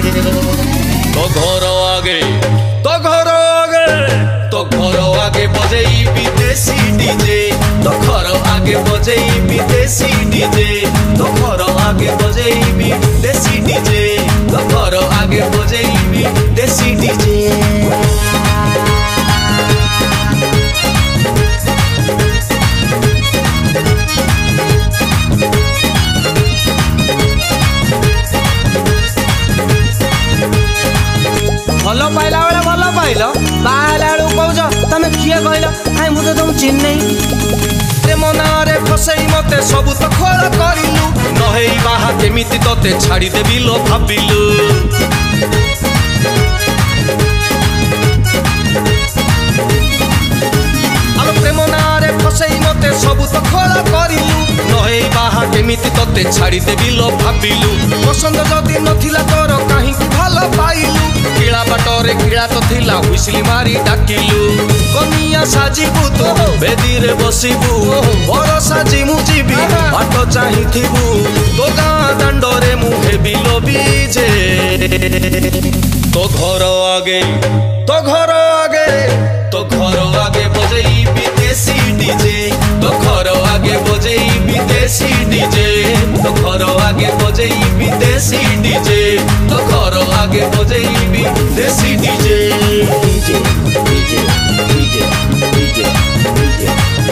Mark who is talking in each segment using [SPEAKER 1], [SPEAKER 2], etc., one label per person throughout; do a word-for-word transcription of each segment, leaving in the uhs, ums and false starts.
[SPEAKER 1] तो घर आगे तो घर आगे तो घर आगे बजेई विदेशी डीजे तो घर आगे बजेई विदेशी डीजे तो घर आगे बजेई विदेशी डीजे तो घर आगे बजेई विदेशी डीजे।
[SPEAKER 2] भल पाइला बेला भल पाइल बाहला बेलू कौच तमें किए कहल आई मुझे तुम चिन्ह नहीं
[SPEAKER 1] मनारे फसई मते सब तो खोल करिलु नहे बाहा केमिति तते छाड़ी देबी लो भाबिलु आलो प्रेम नारे फसई मते सब तो खोल करिलु नहे बाहा केमिति तते छाड़ी देबी लो भाबिलु पसंद जदी नथिला तोर काहे कि भलो पाइलु किला बाटरे किला तो थिला हुइसली मारी डाकिलु कनिया साजिबु तो बेदी रे बसिबु बर साजिमु जीबी बाट चाहिथिबु तो गाँ दांडरे मु हेबी लोबीजे तो घर आगे तो घर आगे तो घर आगे बजेई विदेशी डीजे तो घर आगे बजेई विदेशी डीजे तो घर आगे बजेई विदेशी डीजे तो घर आगे बजेई विदेशी DJ DJ DJ DJ DJ DJ.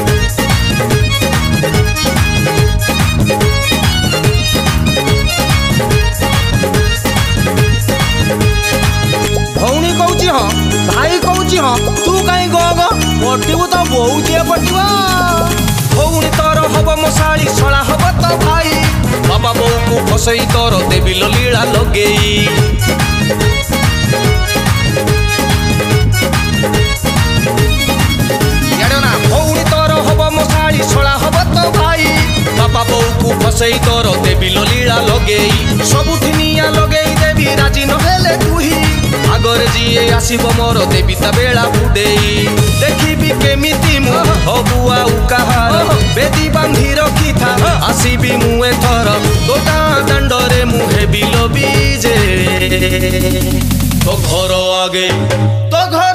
[SPEAKER 2] भौणी कहूची हाँ भाई कहूची हाँ तू कहीं गग पटिबू तो बहुत पटिबा
[SPEAKER 1] भौणी तोर हब मशाली सला हब तो भाई बाबा बो को फसई तोर देवी लीला लगेई ना भौणी तोर हब मशाली सला हब तो भाई बाबा बो को फसई तोर देवी लीला लगेई सबुठी निया लगेई देवी राजी नहेले तुही आगर जीए आसीब मोर देवी ता बेला बुडेई देखिबी केमिति मु हबुआ उकाहार बेदी बांधी रखी था आसीबी मु एथर तो गाँ दांडरे मु हेबी लोबीजे तो घर आगे तो घर